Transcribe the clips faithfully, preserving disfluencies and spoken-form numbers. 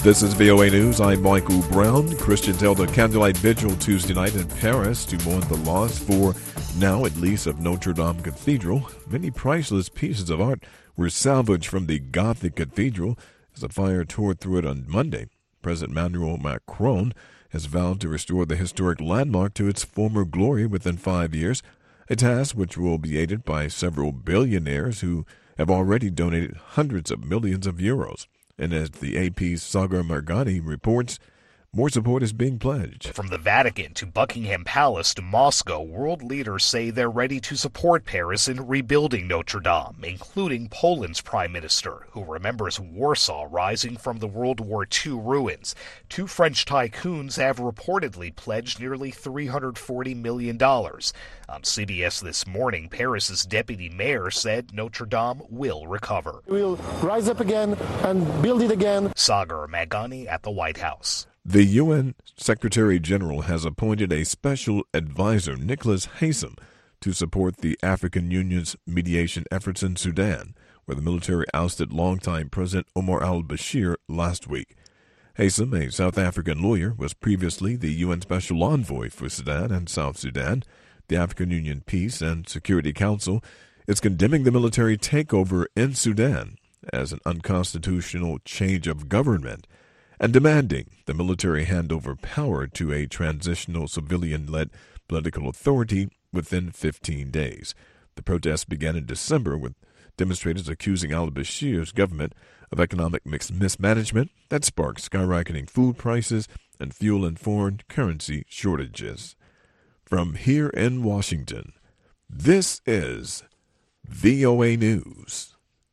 This is V O A News. I'm Michael Brown. Christians held a candlelight vigil Tuesday night in Paris to mourn the loss for now at least of Notre Dame Cathedral. Many priceless pieces of art were salvaged from the Gothic cathedral as a fire tore through it on Monday. President Emmanuel Macron has vowed to restore the historic landmark to its former glory within five years, a task which will be aided by several billionaires who have already donated hundreds of millions of euros. And as the A P's Sagar Margani reports, more support is being pledged. From the Vatican to Buckingham Palace to Moscow, world leaders say they're ready to support Paris in rebuilding Notre Dame, including Poland's prime minister, who remembers Warsaw rising from the World War Two ruins. Two French tycoons have reportedly pledged nearly three hundred forty million dollars. On C B S This Morning, Paris's deputy mayor said Notre Dame will recover. We'll rise up again and build it again. Sagar Margani at the White House. The U N Secretary General has appointed a special advisor, Nicholas Haysom, to support the African Union's mediation efforts in Sudan, where the military ousted longtime President Omar al-Bashir last week. Haysom, a South African lawyer, was previously the U N Special Envoy for Sudan and South Sudan. The African Union Peace and Security Council is condemning the military takeover in Sudan as an unconstitutional change of government and demanding the military hand over power to a transitional civilian-led political authority within fifteen days. The protests began in December with demonstrators accusing al-Bashir's government of economic mismanagement that sparked skyrocketing food prices and fuel and foreign currency shortages. From here in Washington, this is V O A News.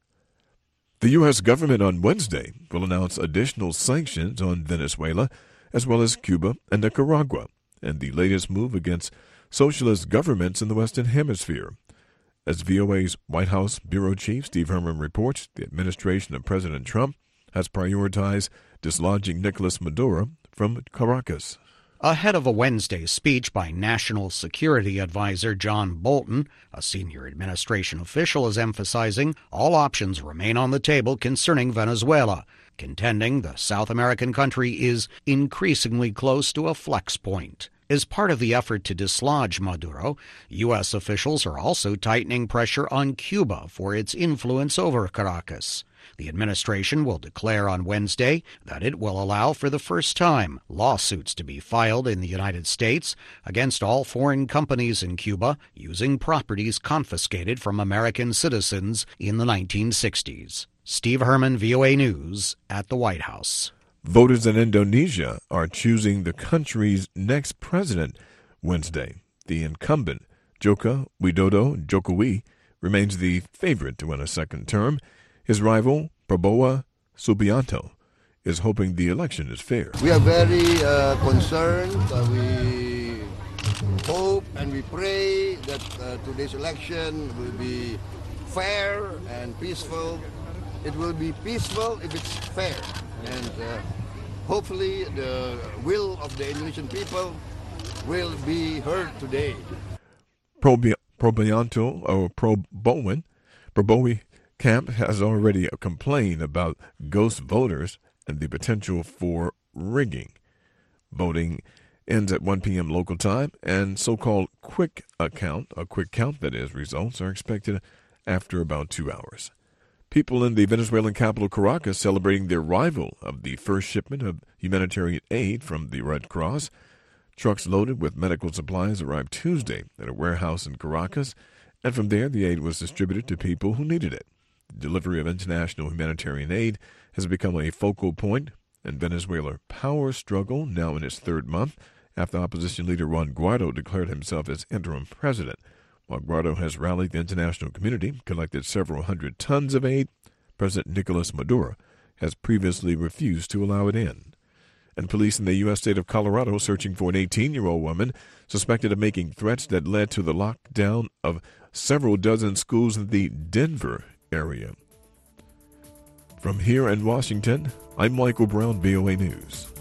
The U S government on Wednesday will announce additional sanctions on Venezuela, as well as Cuba and Nicaragua, and the latest move against socialist governments in the Western Hemisphere. As V O A's White House Bureau Chief Steve Herman reports, the administration of President Trump has prioritized dislodging Nicolas Maduro from Caracas. Ahead of a Wednesday speech by National Security Advisor John Bolton, a senior administration official is emphasizing all options remain on the table concerning Venezuela, contending the South American country is increasingly close to a flex point. As part of the effort to dislodge Maduro, U S officials are also tightening pressure on Cuba for its influence over Caracas. The administration will declare on Wednesday that it will allow for the first time lawsuits to be filed in the United States against all foreign companies in Cuba using properties confiscated from American citizens in the nineteen sixties. Steve Herman, V O A News, at the White House. Voters in Indonesia are choosing the country's next president Wednesday. The incumbent, Joko Widodo Jokowi, remains the favorite to win a second term. His rival, Prabowo Subianto, is hoping the election is fair. We are very uh, concerned. Uh, we hope and we pray that uh, today's election will be fair and peaceful. It will be peaceful if it's fair. And uh, hopefully the will of the Indonesian people will be heard today. Probianto or Probowen, Probowi camp has already complained about ghost voters and the potential for rigging. Voting ends at one p.m. local time, and so-called quick account, a quick count that is, results are expected after about two hours. People in the Venezuelan capital Caracas celebrating the arrival of the first shipment of humanitarian aid from the Red Cross. Trucks loaded with medical supplies arrived Tuesday at a warehouse in Caracas, and from there the aid was distributed to people who needed it. The delivery of international humanitarian aid has become a focal point in Venezuela's power struggle, now in its third month, after opposition leader Juan Guaido declared himself as interim president. While Guaido has rallied the international community, collected several hundred tons of aid, President Nicolas Maduro has previously refused to allow it in. And police in the U S state of Colorado searching for an eighteen-year-old woman suspected of making threats that led to the lockdown of several dozen schools in the Denver area. From here in Washington, I'm Michael Brown, V O A News.